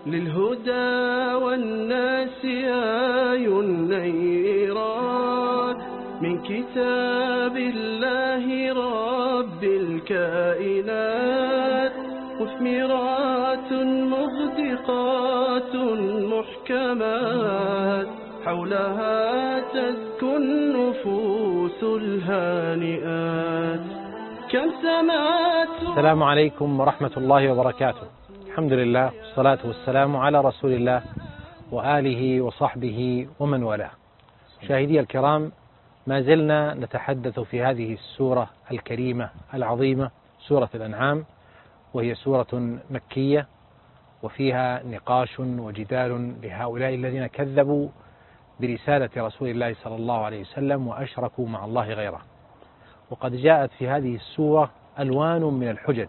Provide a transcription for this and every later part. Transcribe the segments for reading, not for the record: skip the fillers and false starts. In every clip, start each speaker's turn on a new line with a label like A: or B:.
A: للهدى والناس آي نيرات من كتاب الله رب الكائنات، مثمرات مغدقات محكمات، حولها تزكو النفوس الهانئات. كم سمعت.
B: السلام عليكم ورحمة الله وبركاته. الحمد لله والصلاة والسلام على رسول الله وآله وصحبه ومن والاه. مشاهدي الكرام، ما زلنا نتحدث في هذه السورة الكريمة العظيمة، سورة الأنعام، وهي سورة مكية، وفيها نقاش وجدال لهؤلاء الذين كذبوا برسالة رسول الله صلى الله عليه وسلم وأشركوا مع الله غيره. وقد جاءت في هذه السورة ألوان من الحجج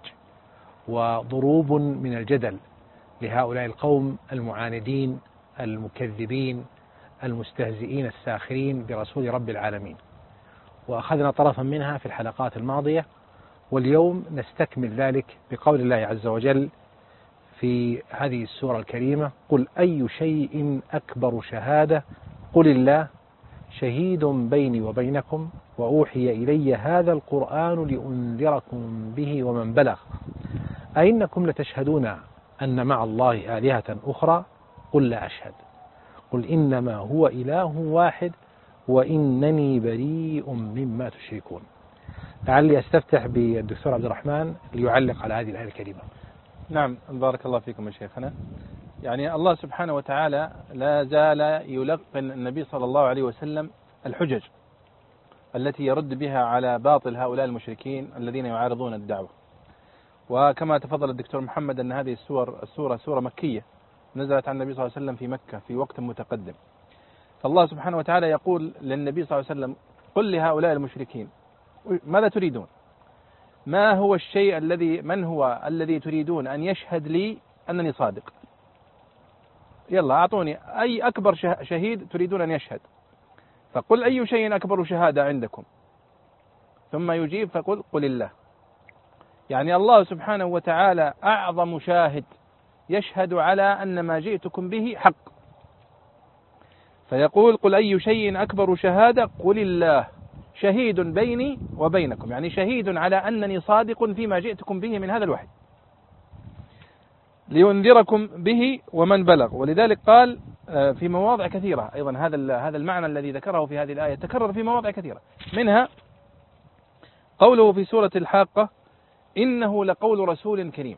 B: وضروب من الجدل لهؤلاء القوم المعاندين المكذبين المستهزئين الساخرين برسول رب العالمين، وأخذنا طرفا منها في الحلقات الماضية، واليوم نستكمل ذلك بقول الله عز وجل في هذه السورة الكريمة: قل أي شيء أكبر شهادة قل الله شهيد بيني وبينكم وأوحي إلي هذا القرآن لأنذركم به ومن بلغ أئنكم لتشهدون أن مع الله آلهة أخرى قل لا أشهد قل إنما هو إله واحد وإنني بريء مما تشركون. لعلي أستفتح بالدكتور عبد الرحمن ليعلق على هذه الآية الكريمة.
C: نعم، بارك الله فيكم يا شيخنا. يعني الله سبحانه وتعالى لا زال يلقن النبي صلى الله عليه وسلم الحجج التي يرد بها على باطل هؤلاء المشركين الذين يعارضون الدعوة. وكما تفضل الدكتور محمد أن هذه السورة سورة مكية نزلت عن النبي صلى الله عليه وسلم في مكة في وقت متقدم. فالله سبحانه وتعالى يقول للنبي صلى الله عليه وسلم: قل لهؤلاء المشركين ماذا تريدون؟ ما هو الشيء من هو الذي تريدون أن يشهد لي أنني صادق؟ يلا أعطوني أي أكبر شهيد تريدون أن يشهد. فقل أي شيء أكبر شهادة عندكم؟ ثم يجيب فقل قل الله. يعني الله سبحانه وتعالى أعظم شاهد يشهد على أن ما جئتكم به حق، فيقول: قل أي شيء أكبر شهادة قل الله شهيد بيني وبينكم، يعني شهيد على أنني صادق فيما جئتكم به من هذا الوحي، لينذركم به ومن بلغ. ولذلك قال في مواضع كثيرة أيضا هذا المعنى الذي ذكره في هذه الآية تكرر في مواضع كثيرة، منها قوله في سورة الحاقة: إنه لقول رسول كريم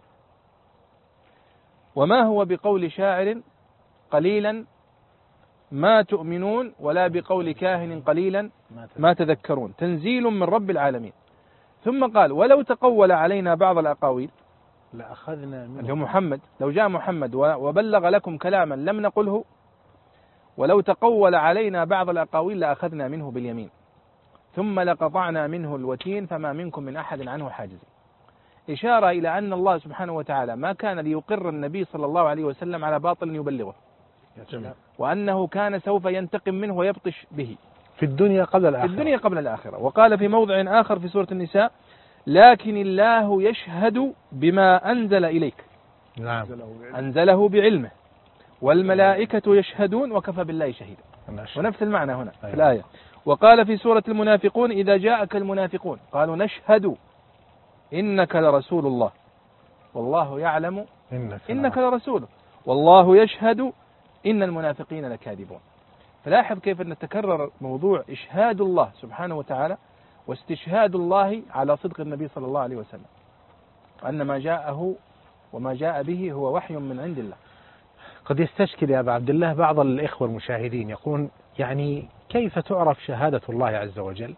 C: وما هو بقول شاعر قليلا ما تؤمنون ولا بقول كاهن قليلا ما تذكرون تنزيل من رب العالمين. ثم قال: ولو تقول علينا بعض الأقاويل
B: لأخذنا منه،
C: اللي هو محمد، لو جاء محمد وبلغ لكم كلاما لم نقله ولو تقول علينا بعض الأقاويل لأخذنا منه باليمين ثم لقطعنا منه الوتين فما منكم من أحد عنه حاجز. إشارة إلى أن الله سبحانه وتعالى ما كان ليقر النبي صلى الله عليه وسلم على باطل يبلغه، وأنه كان سوف ينتقم منه ويبطش به
B: في الدنيا قبل
C: الآخرة. وقال في موضع آخر في سورة النساء: لكن الله يشهد بما أنزل إليك.
B: نعم.
C: أنزله بعلمه والملائكة يشهدون وكفى بالله شهيدا. ونفس المعنى هنا في الآية. وقال في سورة المنافقون: إذا جاءك المنافقون قالوا نشهد إنك لرسول الله والله يعلم إنك لرسوله والله يشهد إن المنافقين لكاذبون. فلاحظ كيف أن تكرر موضوع إشهاد الله سبحانه وتعالى واستشهاد الله على صدق النبي صلى الله عليه وسلم، أن ما جاءه وما جاء به هو وحي من عند الله.
B: قد يستشكل يا أبا عبد الله بعض الإخوة المشاهدين يقول: يعني كيف تعرف شهادة الله عز وجل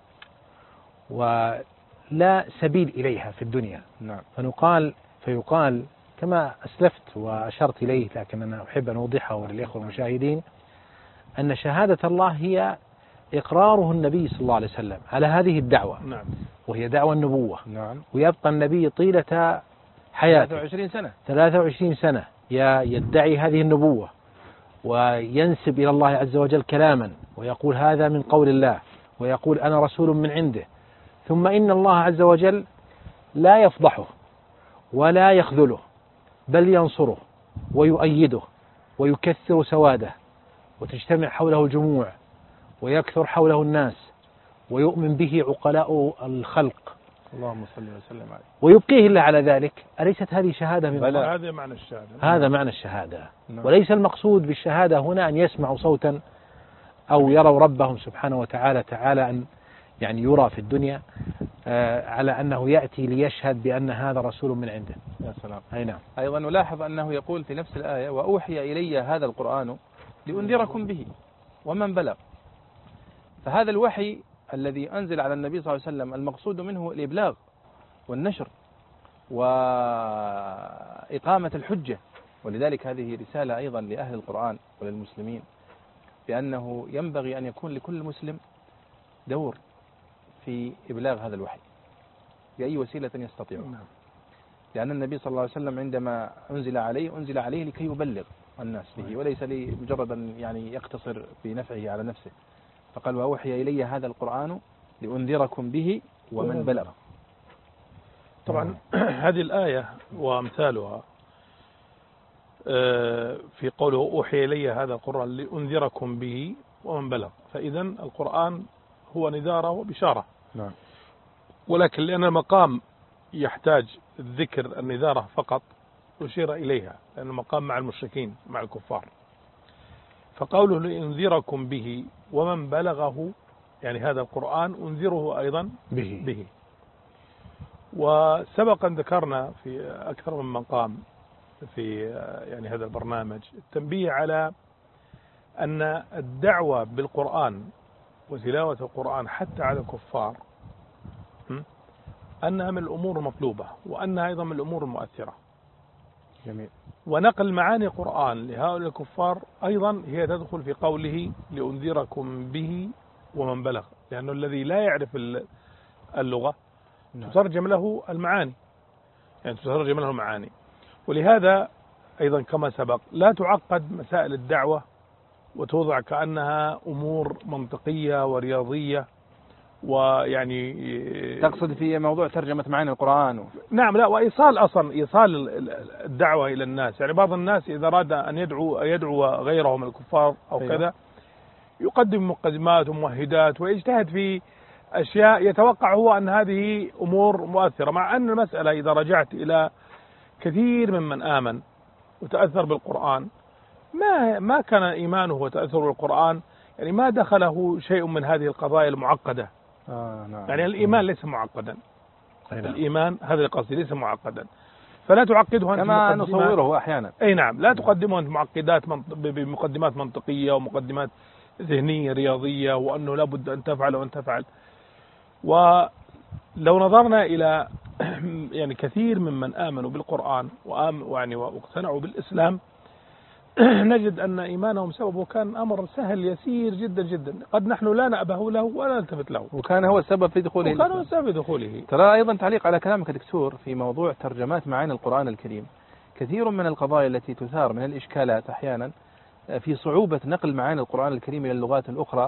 B: ولا سبيل إليها في الدنيا؟
C: نعم.
B: فيقال كما أسلفت وأشرت إليه، لكن أنا أحب أن أوضحه للإخوة المشاهدين، أن شهادة الله هي إقراره النبي صلى الله عليه وسلم على هذه الدعوة.
C: نعم.
B: وهي دعوة النبوة.
C: نعم.
B: ويبقى النبي طيلة حياته 23 سنة يدعي هذه النبوة وينسب إلى الله عز وجل كلاما ويقول هذا من قول الله ويقول أنا رسول من عنده، ثم إن الله عز وجل لا يفضحه ولا يخذله بل ينصره ويؤيده ويكثر سواده وتجتمع حوله الجموع ويكثر حوله الناس ويؤمن به عقلاء الخلق،
C: اللهم صل وسلم عليه،
B: ويبقيه الله على ذلك، أليست هذه شهادة من الله؟
C: هذا معنى الشهادة.
B: هذا معنى الشهادة. وليس المقصود بالشهادة هنا أن يسمعوا صوتا أو يروا ربهم سبحانه وتعالى أن يعني يرى في الدنيا على أنه يأتي ليشهد بأن هذا رسول من عنده.
C: يا سلام.
B: أي نعم.
C: أيضا نلاحظ أنه يقول في نفس الآية: وأوحي إلي هذا القرآن لأنذركم به ومن بلغ. فهذا الوحي الذي أنزل على النبي صلى الله عليه وسلم المقصود منه الإبلاغ والنشر وإقامة الحجة، ولذلك هذه رسالة أيضا لأهل القرآن وللمسلمين بأنه ينبغي أن يكون لكل مسلم دور في إبلاغ هذا الوحي بأي وسيلة يستطيع. لأن النبي صلى الله عليه وسلم عندما أنزل عليه لكي يبلغ الناس به، وليس لمجرد أن يعني يقتصر بنفعه على نفسه. فقال: وأوحي إلي هذا القرآن لأنذركم به ومن بلغ.
D: طبعا هذه الآية وأمثالها في قوله أوحي إلي هذا القرآن لأنذركم به ومن بلغ، فإذا القرآن هو نذارة وبشارة.
C: نعم.
D: ولكن لأن المقام يحتاج ذكر النذارة فقط أشير إليها، لأن المقام مع المشركين مع الكفار. فقوله لأنذركم به ومن بلغه، يعني هذا القرآن أنذره أيضا به. وسبقا ذكرنا في أكثر من مقام في يعني هذا البرنامج التنبيه على أن الدعوة بالقرآن وتلاوة القرآن حتى على الكفار أنها من الأمور المطلوبة، وأنها أيضا من الأمور المؤثرة.
C: جميل.
D: ونقل معاني القرآن لهؤلاء الكفار أيضا هي تدخل في قوله لأنذركم به ومن بلغ، لأنه الذي لا يعرف اللغة تترجم له المعاني، يعني تترجم له المعاني. ولهذا أيضا كما سبق لا تعقد مسائل الدعوة وتوضع كأنها أمور منطقية ورياضية، ويعني
C: تقصد في موضوع ترجمة معاني القرآن
D: نعم، لا، وإيصال أصلا إيصال الدعوة إلى الناس. يعني بعض الناس إذا أراد أن يدعو غيره من الكفار أو كذا يقدم مقدمات وممهدات ويجتهد في أشياء يتوقع هو أن هذه أمور مؤثرة، مع أن المسألة إذا رجعت إلى كثير ممن آمن وتأثر بالقرآن ما كان إيمانه وتأثره بالقرآن يعني ما دخله شيء من هذه القضايا المعقدة.
C: نعم.
D: يعني الإيمان ليس معقدا. الإيمان هذا قصدي ليس معقدا، فلا تعقده أنت
C: كما نصوره أحيانا.
D: أي نعم، لا تقدمه أنت معقدات بمقدمات منطقية ومقدمات ذهنية رياضية، وأنه لابد أن تفعل وأن تفعل. ولو نظرنا إلى يعني كثير ممن آمنوا بالقرآن واقتنعوا بالإسلام نجد أن إيمانهم سببه كان أمر سهل يسير جدا جدا، قد نحن لا نأبه له ولا نلتفت له،
C: وكان هو السبب في دخوله. ترى أيضا تعليق على كلامك دكتور في موضوع ترجمات معاني القرآن الكريم، كثير من القضايا التي تثار من الإشكالات أحيانا في صعوبة نقل معاني القرآن الكريم إلى اللغات الأخرى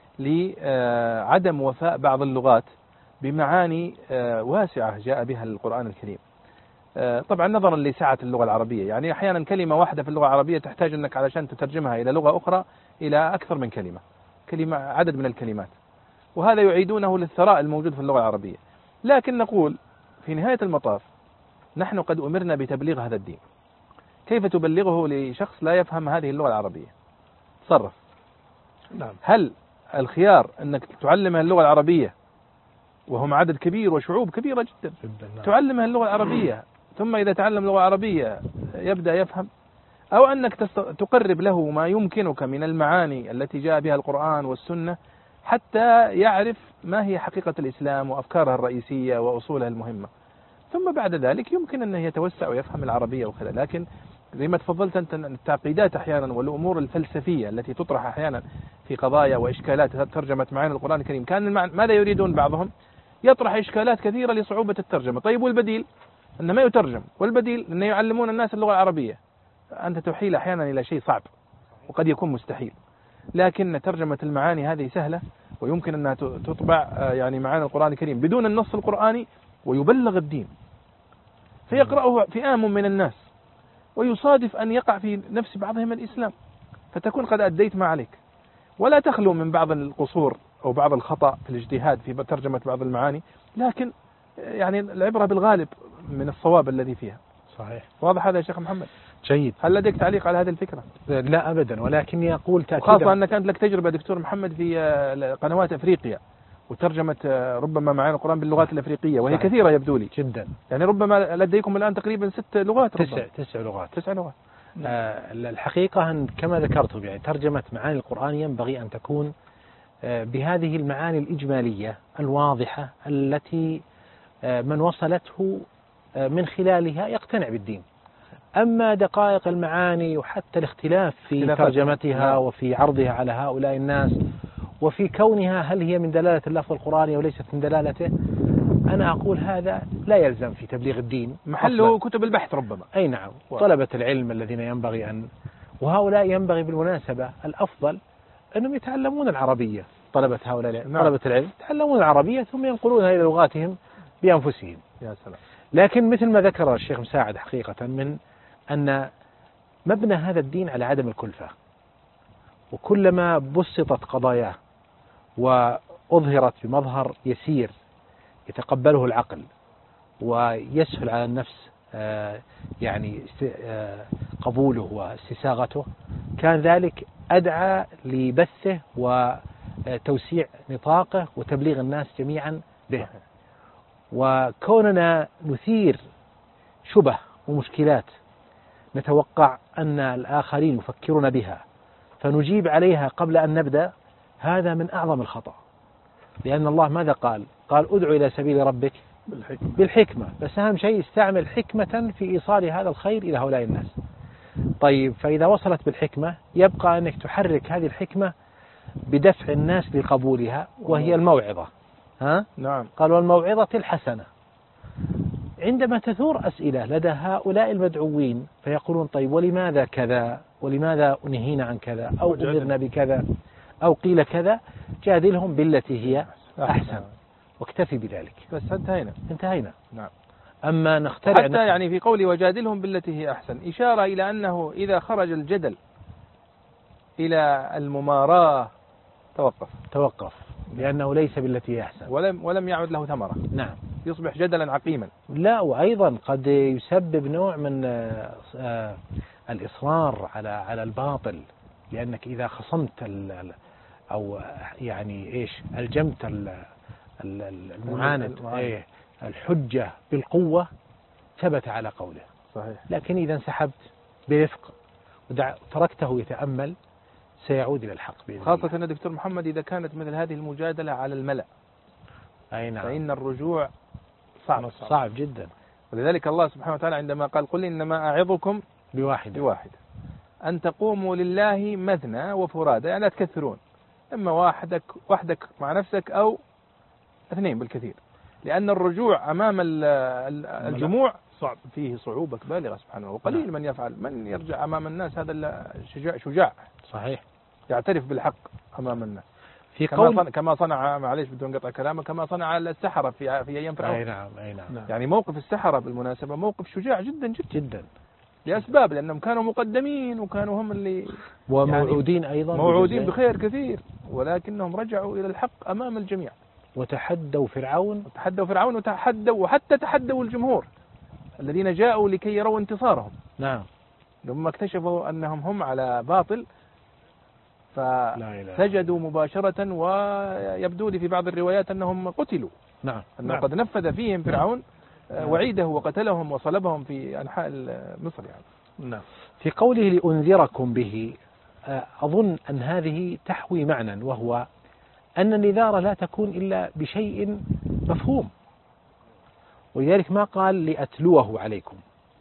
C: لعدم وفاء بعض اللغات بمعاني واسعة جاء بها القرآن الكريم. طبعا نظرا لسعة اللغة العربية، يعني أحيانا كلمة واحدة في اللغة العربية تحتاج أنك علشان تترجمها إلى لغة أخرى إلى أكثر من كلمة عدد من الكلمات، وهذا يعيدونه للثراء الموجود في اللغة العربية. لكن نقول في نهاية المطاف نحن قد أمرنا بتبليغ هذا الدين، كيف تبلغه لشخص لا يفهم هذه اللغة العربية؟ تصرف.
D: نعم.
C: هل الخيار أنك تعلمها اللغة العربية وهم عدد كبير وشعوب كبيرة جدا تعلمها اللغة العربية، ثم إذا تعلم اللغة العربية يبدأ يفهم، أو أنك تقرب له ما يمكنك من المعاني التي جاء بها القرآن والسنة حتى يعرف ما هي حقيقة الإسلام وأفكارها الرئيسية وأصولها المهمة، ثم بعد ذلك يمكن أنه يتوسع ويفهم العربية وكذا. لكن زي ما تفضلت أنت التعقيدات أحيانا والأمور الفلسفية التي تطرح أحيانا في قضايا وإشكالات ترجمة معاني القرآن الكريم، كان ماذا يريدون بعضهم؟ يطرح إشكالات كثيرة لصعوبة الترجمة. طيب والبديل؟ أنه ما يترجم، والبديل أنه يعلمون الناس اللغة العربية. أنت تحيل أحيانا إلى شيء صعب وقد يكون مستحيل، لكن ترجمة المعاني هذه سهلة، ويمكن أنها تطبع يعني معاني القرآن الكريم بدون النص القرآني ويبلغ الدين، فيقرأه فئام من الناس ويصادف أن يقع في نفس بعضهم الإسلام، فتكون قد أديت ما عليك، ولا تخلو من بعض القصور أو بعض الخطأ في الاجتهاد في ترجمة بعض المعاني، لكن يعني العبرة بالغالب من الصواب الذي فيها.
B: صحيح.
C: واضح هذا يا شيخ محمد؟
B: جيد.
C: هل لديك تعليق على هذه الفكرة؟
B: لا أبدا، ولكني أقول تأكيدا،
C: خاصة أنك أنت لك تجربة دكتور محمد في قنوات أفريقيا وترجمة ربما معاني القرآن باللغات الأفريقية، وهي
B: صحيح.
C: كثيرة يبدو لي
B: جدا،
C: يعني ربما لديكم الآن تقريبا 6 لغات،
B: تسع لغات.
C: 9 لغات.
B: الحقيقة أن كما ذكرتم يعني ترجمة معاني القرآن ينبغي أن تكون بهذه المعاني الإجمالية الواضحة التي من وصلته من خلالها يقتنع بالدين. أما دقائق المعاني وحتى الاختلاف في ترجمتها وفي عرضها على هؤلاء الناس وفي كونها هل هي من دلالة اللفظ القرآني أو ليست من دلالته، أنا أقول هذا لا يلزم في تبليغ الدين،
C: محله كتب البحث ربما.
B: أي نعم. طلبة العلم الذين ينبغي أن، وهؤلاء ينبغي بالمناسبة الأفضل أنهم يتعلمون العربية، طلبة العلم يتعلمون العربية ثم ينقلونها إلى لغاتهم بأنفسهم.
C: يا سلام.
B: لكن مثل ما ذكر الشيخ مساعد حقيقة من أن مبنى هذا الدين على عدم الكلفة، وكلما بسطت قضاياه وأظهرت بمظهر يسير يتقبله العقل ويسهل على النفس يعني قبوله واستساغته، كان ذلك أدعى لبثه وتوسيع نطاقه وتبليغ الناس جميعا به. وكوننا نثير شبه ومشكلات نتوقع أن الآخرين يفكرون بها فنجيب عليها قبل أن نبدأ، هذا من أعظم الخطأ. لأن الله ماذا قال؟ قال ادعو إلى سبيل ربك بالحكمة، بس أهم شيء استعمل حكمة في إيصال هذا الخير إلى هؤلاء الناس. طيب فإذا وصلت بالحكمة يبقى أنك تحرك هذه الحكمة بدفع الناس لقبولها، وهي الموعظة.
C: نعم.
B: قال والموعظة الحسنة. عندما تثور أسئلة لدى هؤلاء المدعوين فيقولون طيب ولماذا كذا، ولماذا نهينا عن كذا، أو أمرنا بكذا، أو قيل كذا، جادلهم بالتي هي أحسن واكتفي بذلك.
C: بس انتهينا. نعم.
B: أما نخترع
C: حتى يعني في قولي وجادلهم بالتي هي أحسن إشارة إلى أنه إذا خرج الجدل إلى المماراة توقف
B: لأنه ليس بالتي هي أحسن،
C: ولم يعد له ثمرة.
B: نعم.
C: يصبح جدلا عقيما.
B: لا، وأيضا قد يسبب نوع من الإصرار على الباطل، لأنك إذا خصمت أو يعني إيش ألجمت المعاند الحجة بالقوة ثبت على قوله.
C: صحيح.
B: لكن إذا انسحبت برفق وتركته يتأمل سيعود إلى الحق بإذن الله.
C: خاصة دكتور محمد إذا كانت مثل هذه المجادلة على الملأ.
B: أي نعم.
C: فإن الرجوع صعب
B: جدا.
C: ولذلك الله سبحانه وتعالى عندما قال قل إنما أعظكم بواحد أن تقوموا لله مثنى وفرادى، يعني لا تكثرون، إما وحدك مع نفسك أو 2 بالكثير، لأن الرجوع أمام الجموع صعب، فيه صعوبة بالغة سبحانه، وقليل من يفعل، من يرجع أمام الناس هذا شجاع.
B: صحيح.
C: يعترف بالحق أمام الناس.
B: في
C: كما صنع، معليش بدون قطع كلامه، كما صنع السحرة في أيام فرعون.
B: أي نعم.
C: يعني موقف السحرة بالمناسبة موقف شجاع جدا
B: جدا
C: لأسباب، لأنهم كانوا مقدمين وكانوا هم اللي
B: وموعودين يعني
C: أيضا موعودين بخير كثير، ولكنهم رجعوا إلى الحق أمام الجميع
B: وتحدوا فرعون
C: وحتى تحدوا الجمهور الذين جاءوا لكي يروا انتصارهم.
B: نعم.
C: لما اكتشفوا أنهم هم على باطل فسجدوا مباشرة، ويبدو لي في بعض الروايات أنهم قتلوا.
B: نعم.
C: أنه قد نفذ فيهم فرعون وعيده وقتلهم وصلبهم في أنحاء مصر يعني.
B: نعم. في قوله لأنذركم به أظن أن هذه تحوي معنى، وهو أن النذارة لا تكون إلا بشيء مفهوم، ولذلك ما قال لأتلوه عليكم.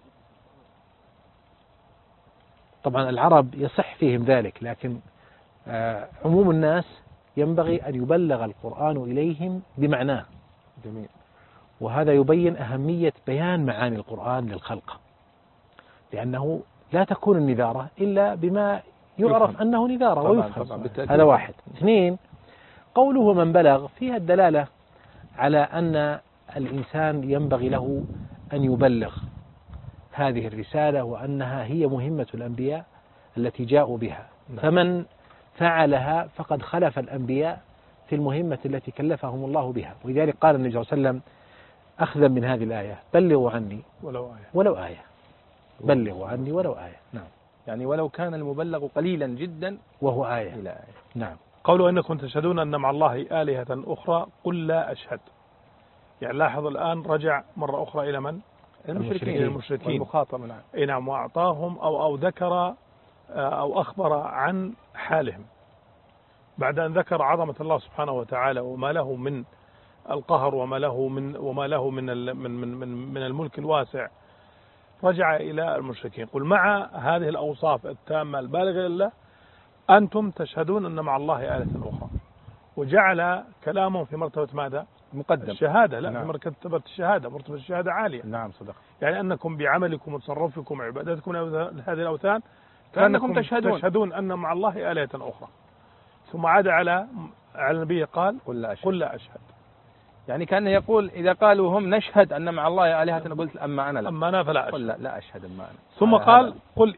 B: طبعا العرب يصح فيهم ذلك، لكن عموم الناس ينبغي أن يبلغ القرآن إليهم بمعناه.
C: جميل.
B: وهذا يبين أهمية بيان معاني القرآن للخلق، لأنه لا تكون النذارة إلا بما يعرف أنه نذارة ويفهم. هذا واحد. 2 قوله من بلغ فيها الدلالة على أن الإنسان ينبغي له أن يبلغ هذه الرسالة وأنها هي مهمة الأنبياء التي جاءوا بها. فمن فعلها فقد خلف الأنبياء في المهمة التي كلفهم الله بها. ولذلك قال النبي صلى الله عليه وسلم أخذا من هذه الآية: بلغوا عني ولو آية. بلغوا عني ولو آية.
C: نعم. يعني ولو كان المبلغ قليلا جدا
B: وهو آية
C: إلى آية.
B: نعم.
D: قولوا إنكم تشهدون أن مع الله آلهة أخرى قل لا أشهد. يعني لاحظ الآن رجع مرة أخرى إلى من؟ المشركين
C: والمخاطب. نعم.
D: أي نعم. وأعطاهم أو ذكر أو أخبر عن حالهم بعد أن ذكر عظمة الله سبحانه وتعالى وما له من القهر وما له من الملك الواسع. رجع إلى المشركين: قل مع هذه الأوصاف التامة البالغة لله أنتم تشهدون أن مع الله آلهة أخرى. وجعل كلامهم في مرتبة ماذا؟
C: مقدم
D: الشهادة. لا،
C: نعم.
D: في مرتبة الشهادة، مرتبة الشهادة عالية.
C: نعم صدق.
D: يعني أنكم بعملكم وتصرفكم وعبادتكم هذه الأوثان
C: كأنكم
D: تشهدون أن مع الله آلهة أخرى. ثم عاد على النبي قال: قل لا أشهد.
C: يعني كان يقول إذا قالوا هم نشهد أن مع الله آلهة، قلت أما أنا لا.
D: أما أنا فلا أشهد.
C: قل لا أشهد أما أنا.
D: ثم قال: قل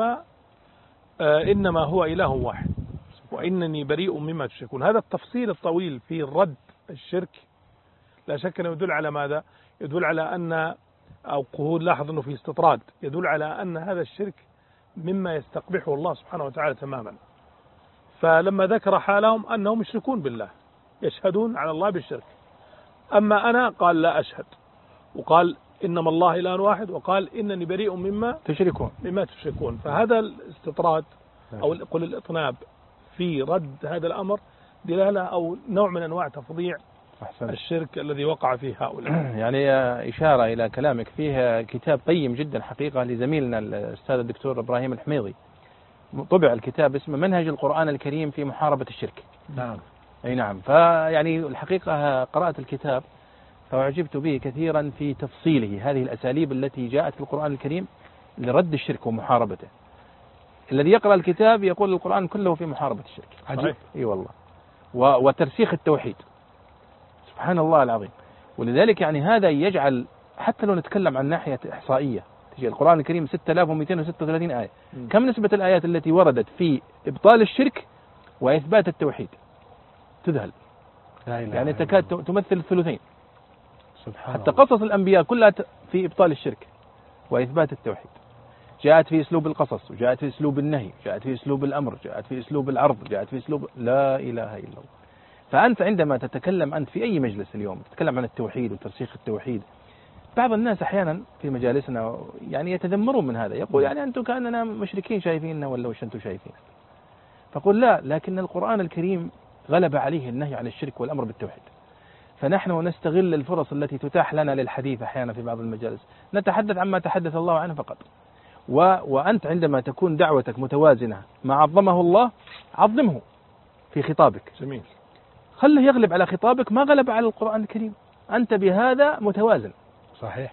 D: إنما هو إله واحد وإنني بريء مما تشركون. هذا التفصيل الطويل في رد الشرك لا شك أنه يدل على ماذا؟ يدل على أن أو قهود، لاحظ أنه في استطراد، يدل على أن هذا الشرك مما يستقبحه الله سبحانه وتعالى تماما. فلما ذكر حالهم أنهم يشركون بالله، يشهدون على الله بالشرك. أما أنا قال لا أشهد، وقال إنما الله إله واحد، وقال إنني بريء مما تشركون. فهذا الاستطراد أو قل الإطناب في رد هذا الأمر دلالة أو نوع من أنواع تفضيع الشرك الذي وقع فيه هؤلاء.
C: يعني إشارة إلى كلامك. فيه كتاب قيم جدا حقيقة لزميلنا الأستاذ الدكتور إبراهيم الحميضي، طبع الكتاب اسمه منهج القرآن الكريم في محاربة الشرك.
B: نعم.
C: أي نعم. فيعني الحقيقة قرأت الكتاب فأعجبت به كثيرا في تفصيله، هذه الأساليب التي جاءت في القرآن الكريم لرد الشرك ومحاربته. الذي يقرأ الكتاب يقول القرآن كله في محاربة الشرك.
B: عجيب.
C: اي والله. وترسيخ التوحيد. سبحان الله العظيم. ولذلك يعني هذا يجعل، حتى لو نتكلم عن ناحية إحصائية، تجي القرآن الكريم 6236 آية. كم نسبة الآيات التي وردت في إبطال الشرك وإثبات التوحيد؟ تذهل. يعني تكاد تمثل الثلثين. حتى قصص الأنبياء كلها في إبطال الشرك وإثبات التوحيد. جاءت في أسلوب القصص، وجاءت في أسلوب النهي، جاءت في أسلوب الأمر، جاءت في أسلوب العرض، جاءت في أسلوب لا إله إلا الله. فأنت عندما تتكلم أنت في أي مجلس اليوم تتكلم عن التوحيد وترسيخ التوحيد، بعض الناس أحيانا في مجالسنا يعني يتذمرون من هذا، يقول يعني أنتم كأننا مشركين شايفيننا ولا وش أنتم شايفين. فقل لا، لكن القرآن الكريم غلب عليه النهي عن الشرك والأمر بالتوحيد. فنحن نستغل الفرص التي تتاح لنا للحديث أحيانا في بعض المجالس، نتحدث عما تحدث الله عنه فقط. وأنت عندما تكون دعوتك متوازنة ما عظمه الله عظمه في خطابك.
D: جميل.
C: خله يغلب على خطابك ما غلب على القرآن الكريم. أنت بهذا متوازن.
B: صحيح.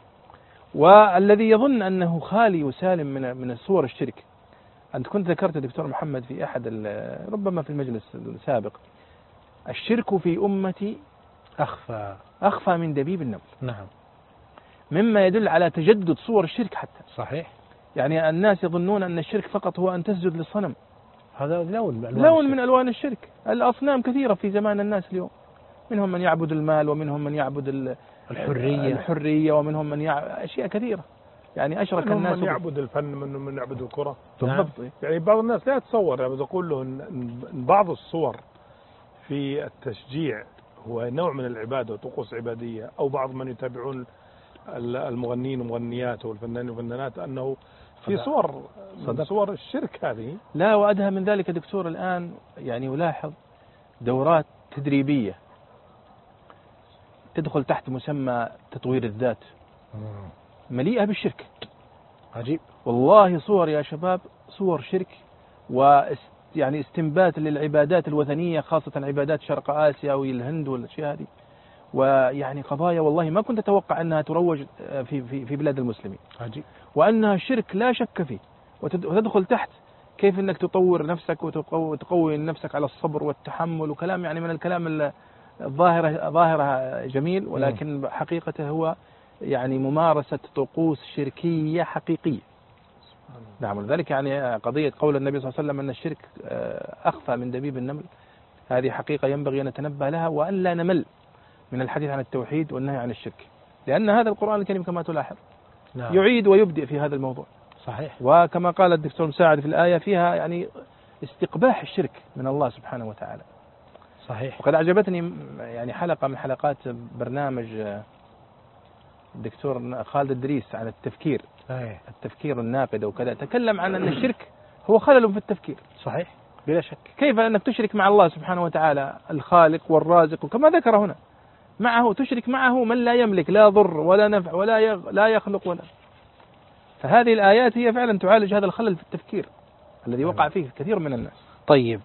C: والذي يظن أنه خالي وسالم من صور الشرك، أنت كنت ذكرت دكتور محمد في أحد ربما في المجلس السابق، الشرك في أمتي أخفى من دبيب النمل.
B: نعم.
C: مما يدل على تجدد صور الشرك حتى.
B: صحيح.
C: يعني الناس يظنون أن الشرك فقط هو أن تسجد للصنم.
B: هذا
C: لون من ألوان الشرك. الأصنام كثيرة في زمان الناس اليوم، منهم من يعبد المال، ومنهم من يعبد الحرية، ومنهم من يعبد أشياء كثيرة. يعني أشرك الناس،
D: من يعبد الفن، من يعبد الكرة.
C: بالضبط.
D: يعني بعض الناس لا يتصور، يعني أقول له إن بعض الصور في التشجيع هو نوع من العبادة وطقوس عبادية، أو بعض من يتابعون المغنين ومغنيات والفنانين وفنانات أنه في صور الشرك هذه.
C: لا، وأدهى من ذلك دكتور الآن يعني يلاحظ دورات تدريبية تدخل تحت مسمى تطوير الذات مليئة بالشرك.
B: عجيب
C: والله. صور يا شباب، صور شرك، ويعني استنبات للعبادات الوثنية، خاصة عبادات شرق آسيا والهند والأشياء هذه، ويعني قضايا والله ما كنت أتوقع أنها تروج في بلاد المسلمين.
B: عجيب.
C: وأنها شرك لا شك فيه، وتدخل تحت كيف أنك تطور نفسك وتقوي نفسك على الصبر والتحمل، وكلام يعني من الكلام ظاهرة جميل، ولكن حقيقته هو يعني ممارسة طقوس شركية حقيقية. نعم، ولذلك يعني قضية قول النبي صلى الله عليه وسلم أن الشرك أخفى من دبيب النمل، هذه حقيقة ينبغي أن نتنبه لها، وأن لا نمل من الحديث عن التوحيد والنهي عن الشرك، لأن هذا القرآن الكريم كما تلاحظ يعيد ويبدئ في هذا الموضوع.
B: صحيح.
C: وكما قال الدكتور مساعد في الآية فيها يعني استقباح الشرك من الله سبحانه وتعالى.
B: صحيح.
C: وقد أعجبتني يعني حلقة من حلقات برنامج الدكتور خالد الدريس عن التفكير، التفكير الناقد وكذا، تكلم عن أن الشرك هو خلل في التفكير.
B: صحيح بلا شك.
C: كيف أنك تشرك مع الله سبحانه وتعالى الخالق والرازق، وكما ذكر هنا معه تشرك معه من لا يملك لا ضر ولا نفع ولا لا يخلق ولا. فهذه الآيات هي فعلا تعالج هذا الخلل في التفكير الذي وقع فيه كثير من الناس.
B: طيب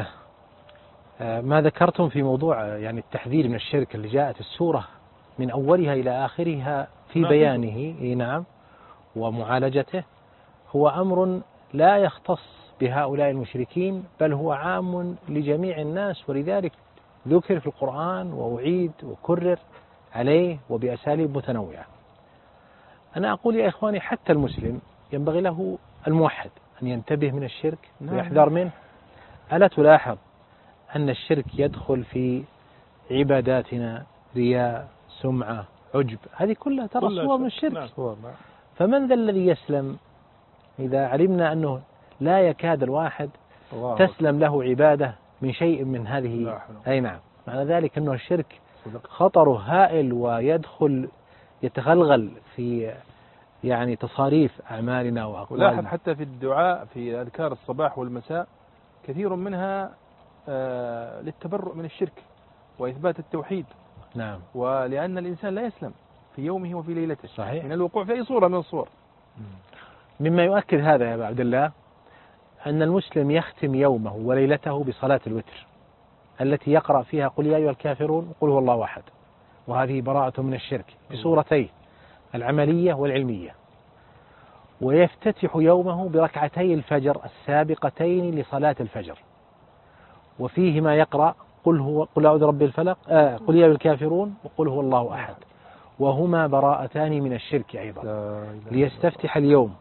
B: ما ذكرتم في موضوع يعني التحذير من الشرك اللي جاءت السورة من أولها إلى آخرها في بيانه، نعم، ومعالجته، هو أمر لا يختص بهؤلاء المشركين، بل هو عام لجميع الناس، ولذلك ذكر في القرآن وأعيد وكرر عليه وبأساليب متنوعة. أنا أقول يا إخواني حتى المسلم ينبغي له الموحد أن ينتبه من الشرك ويحذر منه. ألا تلاحظ أن الشرك يدخل في عباداتنا رياء، سمعة، عجب، هذه كلها ترى صور من الشرك. فمن ذا الذي يسلم إذا علمنا أنه لا يكاد الواحد تسلم له عبادة من شيء من هذه؟ أي نعم، معنى ذلك أنه الشرك خطره هائل ويدخل يتغلغل في يعني تصاريف أعمالنا وأقوالنا.
C: ولاحظ حتى في الدعاء في أذكار الصباح والمساء كثير منها للتبرؤ من الشرك وإثبات التوحيد.
B: نعم.
C: ولأن الإنسان لا يسلم في يومه وفي ليلته.
B: صحيح.
C: من الوقوع في أي صورة من الصور.
B: مما يؤكد هذا يا أبا عبد الله أن المسلم يختم يومه وليلته بصلاة الوتر التي يقرأ فيها قل يا أيها الكافرون وقل هو الله أحد، وهذه براءة من الشرك بصورتين العملية والعلمية. ويفتتح يومه بركعتي الفجر السابقتين لصلاة الفجر، وفيهما يقرأ قل أعوذ برب الفلق، قل يا أيها الكافرون وقل هو الله أحد، وهما براءتان من الشرك أيضا. ليستفتح اليوم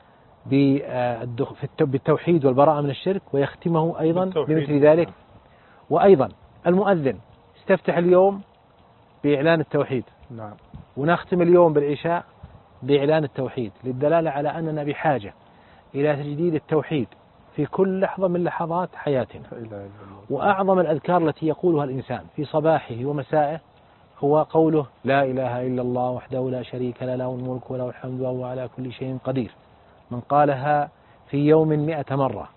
B: بالتوحيد والبراءة من الشرك، ويختمه أيضا بمثل ذلك. وأيضا المؤذن استفتح اليوم بإعلان التوحيد.
C: نعم.
B: ونختم اليوم بالعشاء بإعلان التوحيد، للدلالة على أننا بحاجة إلى تجديد التوحيد في كل لحظة من لحظات حياتنا. وأعظم الأذكار التي يقولها الإنسان في صباحه ومسائه هو قوله لا إله إلا الله وحده لا شريك له له الملك وله الحمد وهو على كل شيء قدير. من قالها في يوم 100 مرة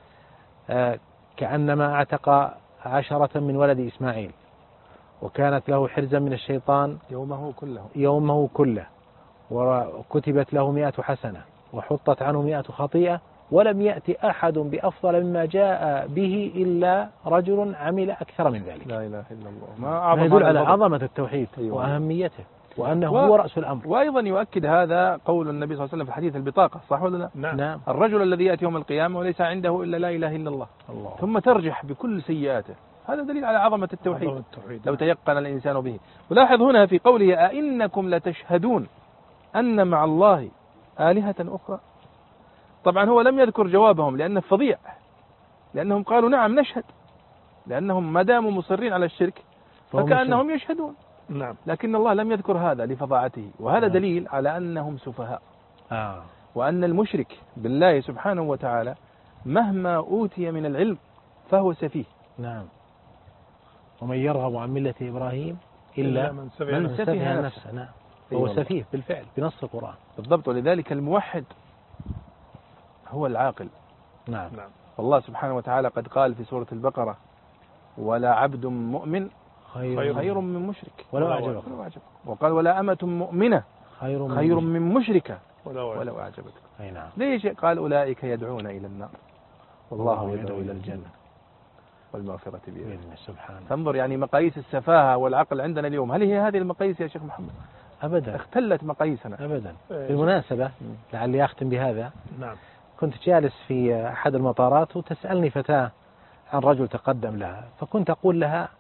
B: كأنما اعتق 10 من ولد إسماعيل، وكانت له حرزا من الشيطان يومه كله، وكتبت له 100 حسنة، وحطت عنه 100 خطيئة، ولم يأتي أحد بأفضل مما جاء به إلا رجل عمل أكثر من ذلك.
C: لا إله إلا الله.
B: ما يدل على عظمة التوحيد وأهميته وأنه هو رأس الأمر.
C: وأيضا يؤكد هذا قول النبي صلى الله عليه وسلم في حديث البطاقة، صح ولا لا؟
B: نعم.
C: الرجل الذي يأتي يوم القيامة وليس عنده إلا لا إله إلا الله، ثم ترجح بكل سيئاته، هذا دليل على عظمة التوحيد لو تيقن الإنسان به. ولاحظ هنا في قوله أئنكم لتشهدون أن مع الله آلهة أخرى. طبعا هو لم يذكر جوابهم لأنه فظيع، لأنهم قالوا نعم نشهد، لأنهم ما داموا مصرين على الشرك فكأنهم يشهدون.
D: نعم.
C: لكن الله لم يذكر هذا لفظاعته، وهذا دليل على أنهم سفهاء. وأن المشرك بالله سبحانه وتعالى مهما أوتي من العلم فهو سفيه.
B: نعم. ومن يرغب عن ملة إبراهيم إلا من سفه نفسه. نعم. هو سفيه بالفعل بنص القرآن.
C: بالضبط. ولذلك الموحد هو العاقل.
B: نعم.
C: والله سبحانه وتعالى قد قال في سورة البقرة ولا عبد خير من مشرك
B: ولو أعجبك.
C: وقال ولا أمة مؤمنة خير من مشركة ولو أعجبك.
B: أي نعم.
C: ليش قال أولئك يدعون إلى النار والله يدعو إلى الجنة والمغفرة بإذنه سبحانه. تنظر يعني مقاييس السفاهة والعقل عندنا اليوم، هل هي هذه المقاييس يا شيخ محمد؟
B: أبدا.
C: اختلت مقاييسنا
B: أبدا. بالمناسبة لعلي أختم بهذا.
D: نعم.
B: كنت جالس في أحد المطارات وتسألني فتاة عن رجل تقدم لها، فكنت أقول لها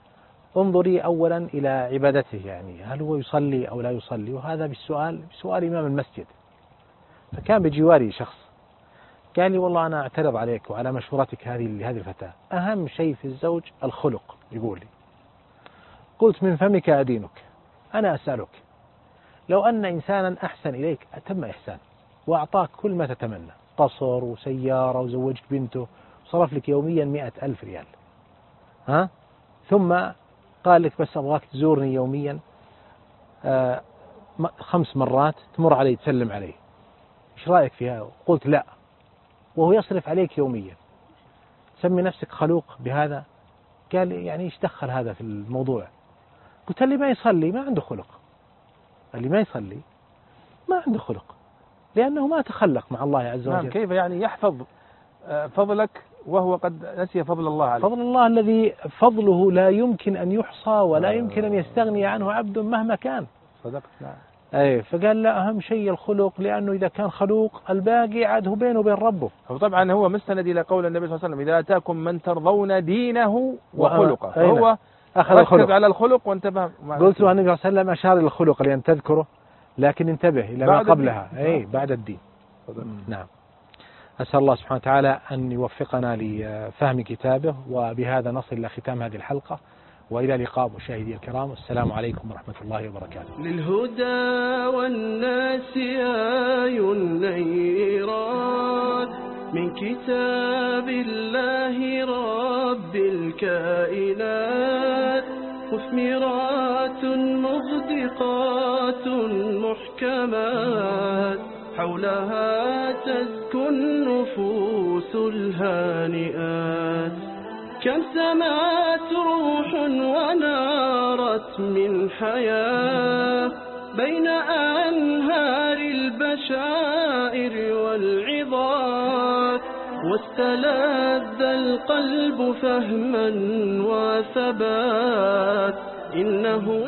B: انظري أولا إلى عبادته، يعني هل هو يصلي أو لا يصلي، وهذا بسؤال إمام المسجد. فكان بجواري شخص قال لي والله أنا أعترض عليك وعلى مشورتك هذه الفتاة، أهم شيء في الزوج الخلق. يقول لي، قلت من فمك أدينك. أنا أسألك، لو أن إنسانا أحسن إليك أتم إحسان وأعطاك كل ما تتمنى، قصر وسيارة وزوجت بنته وصرف لك يوميا 100,000 ريال، ثم قال لك بس أبغاك تزورني يوميا 5 مرات، تمر علي تسلم علي، إيش رأيك فيها؟ قلت لا، وهو يصرف عليك يوميا، سمي نفسك خلوق بهذا؟ قال يعني إيش دخل هذا في الموضوع؟ قلت اللي ما يصلي ما عنده خلق، اللي ما يصلي ما عنده خلق، لأنه ما تخلق مع الله عز وجل.
C: كيف يعني يحفظ فضلك وهو قد نسي فضل الله عليه؟
B: فضل الله الذي فضله لا يمكن أن يحصى ولا يمكن أن يستغني عنه عبد مهما كان.
C: صدقت. نعم.
B: أي، فقال لا، أهم شيء الخلق، لأنه إذا كان خلوق الباقي عاد هو بينه وبين ربه.
C: وطبعا هو مستند إلى قول النبي صلى الله عليه وسلم: إذا أتاكم من ترضون دينه وخلقه، فهو
B: أخذ الخلق
C: على الخلق وانتبه.
B: قلت له النبي صلى الله عليه وسلم أشار إلى الخلق لأن تذكره، لكن انتبه إلى ما قبلها. بعد الدين. نعم. أسأل الله سبحانه وتعالى أن يوفقنا لفهم كتابه، وبهذا نصل إلى ختام هذه الحلقة، وإلى لقاء مشاهدي الكرام، والسلام عليكم ورحمة الله وبركاته.
A: للهدى والناس آي نيرات من كتاب الله رب الكائنات، مثمرات مغدقات محكمات، حولها تزكو النفوس الهانئات. كم سمعت روح ونارت من حياة بين أنهار البشائر والعظات، واستلذ القلب فهما وثبات. إنه